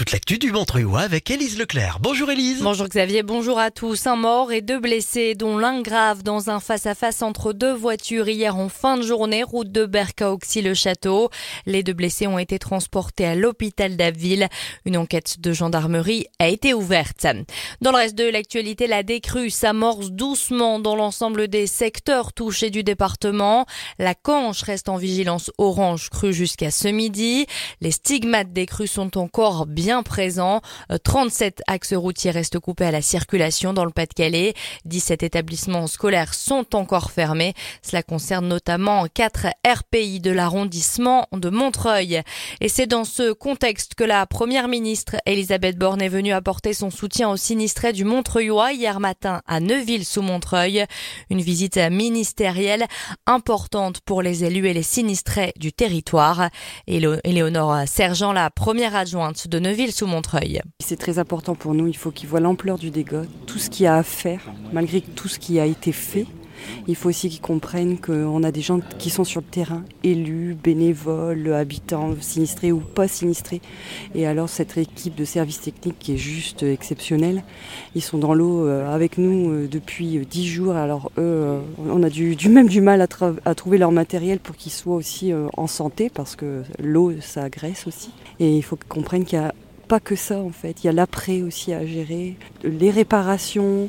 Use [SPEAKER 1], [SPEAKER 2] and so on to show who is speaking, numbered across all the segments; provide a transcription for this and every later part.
[SPEAKER 1] toute l'actu du Montreuilois avec Élise Leclerc. Bonjour Élise.
[SPEAKER 2] Bonjour Xavier, bonjour à tous. Un mort et 2 blessés, dont l'un grave dans un face-à-face entre 2 voitures hier en fin de journée, route de Berck-à-Auxy-le-Château. Les 2 blessés ont été transportés à l'hôpital d'Abbeville. Une enquête de gendarmerie a été ouverte. Dans le reste de l'actualité, la décrue s'amorce doucement dans l'ensemble des secteurs touchés du département. La Canche reste en vigilance orange crue jusqu'à ce midi. Les stigmates des crues sont encore bien présents. 37 axes routiers restent coupés à la circulation dans le Pas-de-Calais. 17 établissements scolaires sont encore fermés. Cela concerne notamment 4 RPI de l'arrondissement de Montreuil. Et c'est dans ce contexte que la première ministre Elisabeth Borne est venue apporter son soutien aux sinistrés du Montreuilois hier matin à Neuville-sous-Montreuil. Une visite ministérielle importante pour les élus et les sinistrés du territoire. Éléonore Sergent, la première adjointe de Neuville-sous-Montreuil.
[SPEAKER 3] C'est très important pour nous, il faut qu'ils voient l'ampleur du dégât, tout ce qu'il y a à faire, malgré tout ce qui a été fait. Il faut aussi qu'ils comprennent qu'on a des gens qui sont sur le terrain, élus, bénévoles, habitants, sinistrés ou pas sinistrés. Et alors cette équipe de services techniques qui est juste exceptionnelle, ils sont dans l'eau avec nous depuis 10 jours. Alors eux, on a du mal à trouver leur matériel pour qu'ils soient aussi en santé, parce que l'eau, ça agresse aussi. Et il faut qu'ils comprennent qu'il y a pas que ça en fait, il y a l'après aussi à gérer, les réparations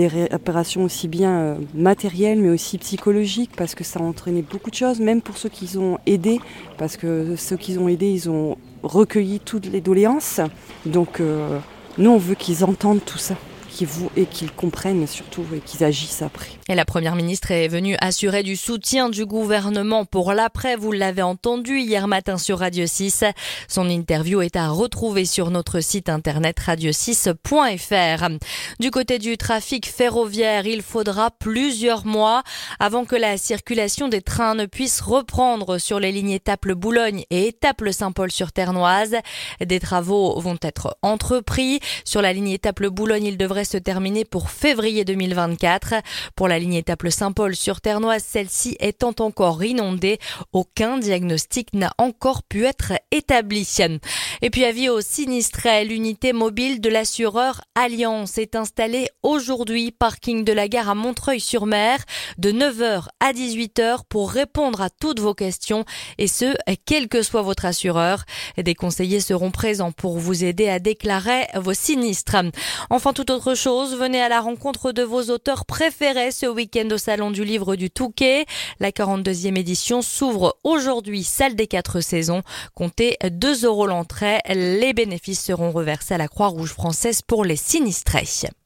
[SPEAKER 3] aussi bien matérielles mais aussi psychologiques, parce que ça a entraîné beaucoup de choses, même pour ceux qui ont aidé, parce que ceux qui ont aidé, ils ont recueilli toutes les doléances. Donc nous on veut qu'ils entendent tout ça et qu'ils comprennent surtout et qu'ils agissent après.
[SPEAKER 2] Et la première ministre est venue assurer du soutien du gouvernement pour l'après. Vous l'avez entendu hier matin sur Radio 6. Son interview est à retrouver sur notre site internet radio6.fr. Du côté du trafic ferroviaire, il faudra plusieurs mois avant que la circulation des trains ne puisse reprendre sur les lignes Étaples-Boulogne et Étaples-Saint-Paul-sur-Ternoise. Des travaux vont être entrepris. Sur la ligne Étaples-Boulogne, il devrait se terminer pour février 2024. Pour la ligne Étaples-Saint-Paul-sur-Ternoise, celle-ci étant encore inondée, aucun diagnostic n'a encore pu être établi. Et puis avis aux sinistrés, l'unité mobile de l'assureur Alliance est installée aujourd'hui, parking de la gare à Montreuil-sur-Mer, de 9h à 18h pour répondre à toutes vos questions, et ce, quel que soit votre assureur. Des conseillers seront présents pour vous aider à déclarer vos sinistres. Enfin, toute autre chose, venez à la rencontre de vos auteurs préférés ce week-end au Salon du Livre du Touquet. La 42e édition s'ouvre aujourd'hui, salle des 4 saisons. Comptez 2 € l'entrée. Les bénéfices seront reversés à la Croix-Rouge française pour les sinistrés.